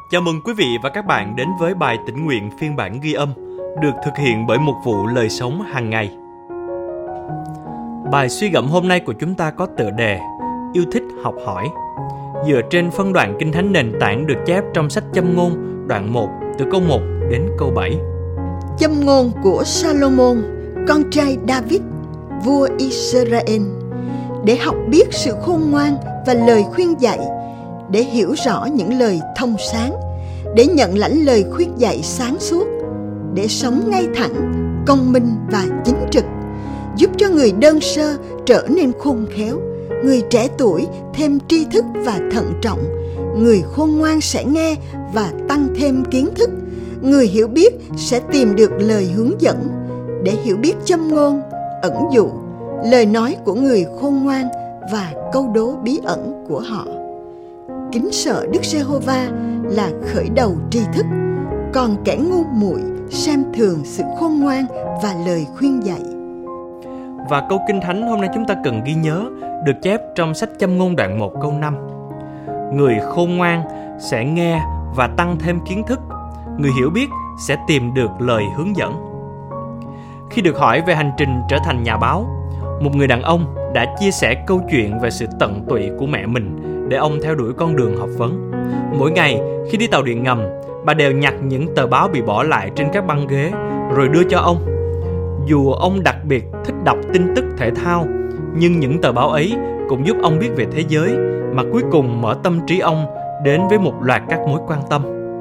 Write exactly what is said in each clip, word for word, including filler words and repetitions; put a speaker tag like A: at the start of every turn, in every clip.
A: Chào mừng quý vị và các bạn đến với bài tĩnh nguyện phiên bản ghi âm được thực hiện bởi Mục vụ Lời Sống Hàng Ngày. Bài suy gẫm hôm nay của chúng ta có tựa đề Yêu thích học hỏi, dựa trên phân đoạn Kinh Thánh nền tảng được chép trong sách Châm ngôn đoạn một từ câu một đến câu bảy.
B: Châm ngôn của Salomon, con trai David, vua Israel, để học biết sự khôn ngoan và lời khuyên dạy, để hiểu rõ những lời thông sáng, để nhận lãnh lời khuyên dạy sáng suốt, để sống ngay thẳng, công minh và chính trực, giúp cho người đơn sơ trở nên khôn khéo, người trẻ tuổi thêm tri thức và thận trọng, người khôn ngoan sẽ nghe và tăng thêm kiến thức, người hiểu biết sẽ tìm được lời hướng dẫn, để hiểu biết châm ngôn, ẩn dụ, lời nói của người khôn ngoan và câu đố bí ẩn của họ. Kính sợ Đức Giê-hô-va là khởi đầu tri thức, còn kẻ ngu muội xem thường sự khôn ngoan và lời khuyên dạy.
A: Và câu Kinh Thánh hôm nay chúng ta cần ghi nhớ được chép trong sách Châm ngôn đoạn một câu năm. Người khôn ngoan sẽ nghe và tăng thêm kiến thức, người hiểu biết sẽ tìm được lời hướng dẫn. Khi được hỏi về hành trình trở thành nhà báo, một người đàn ông đã chia sẻ câu chuyện về sự tận tụy của mẹ mình để ông theo đuổi con đường học vấn. Mỗi ngày khi đi tàu điện ngầm, bà đều nhặt những tờ báo bị bỏ lại trên các băng ghế rồi đưa cho ông. Dù ông đặc biệt thích đọc tin tức thể thao, nhưng những tờ báo ấy cũng giúp ông biết về thế giới, mà cuối cùng mở tâm trí ông đến với một loạt các mối quan tâm.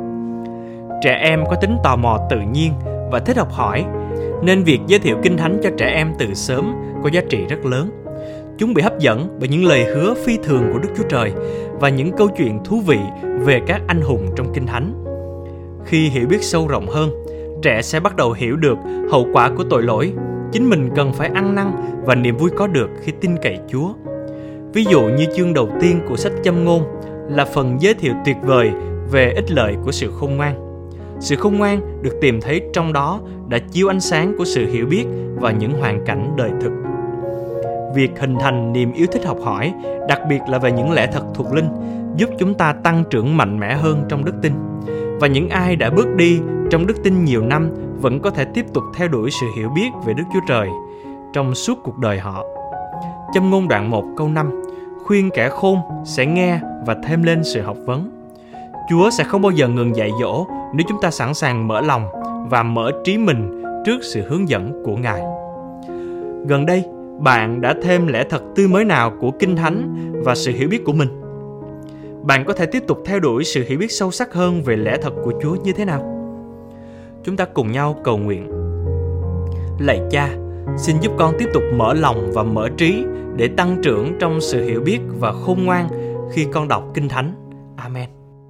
A: Trẻ em có tính tò mò tự nhiên và thích học hỏi, nên việc giới thiệu Kinh Thánh cho trẻ em từ sớm có giá trị rất lớn. Chúng bị hấp dẫn bởi những lời hứa phi thường của Đức Chúa Trời và những câu chuyện thú vị về các anh hùng trong Kinh Thánh. Khi hiểu biết sâu rộng hơn, trẻ sẽ bắt đầu hiểu được hậu quả của tội lỗi, chính mình cần phải ăn năn và niềm vui có được khi tin cậy Chúa. Ví dụ như chương đầu tiên của sách Châm ngôn là phần giới thiệu tuyệt vời về ích lợi của sự khôn ngoan. Sự khôn ngoan được tìm thấy trong đó đã chiếu ánh sáng của sự hiểu biết và những hoàn cảnh đời thực. Việc hình thành niềm yêu thích học hỏi, đặc biệt là về những lẽ thật thuộc linh, giúp chúng ta tăng trưởng mạnh mẽ hơn trong đức tin. Và những ai đã bước đi trong đức tin nhiều năm vẫn có thể tiếp tục theo đuổi sự hiểu biết về Đức Chúa Trời trong suốt cuộc đời họ. Châm ngôn đoạn một câu năm, khuyên kẻ khôn sẽ nghe và thêm lên sự học vấn. Chúa sẽ không bao giờ ngừng dạy dỗ nếu chúng ta sẵn sàng mở lòng và mở trí mình trước sự hướng dẫn của Ngài. Gần đây, bạn đã thêm lẽ thật tươi mới nào của Kinh Thánh và sự hiểu biết của mình? Bạn có thể tiếp tục theo đuổi sự hiểu biết sâu sắc hơn về lẽ thật của Chúa như thế nào? Chúng ta cùng nhau cầu nguyện. Lạy Cha, xin giúp con tiếp tục mở lòng và mở trí để tăng trưởng trong sự hiểu biết và khôn ngoan khi con đọc Kinh Thánh. Amen.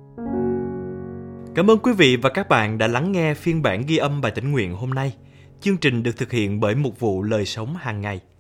A: Cảm ơn quý vị và các bạn đã lắng nghe phiên bản ghi âm bài tĩnh nguyện hôm nay. Chương trình được thực hiện bởi Mục vụ Lời Sống Hàng Ngày.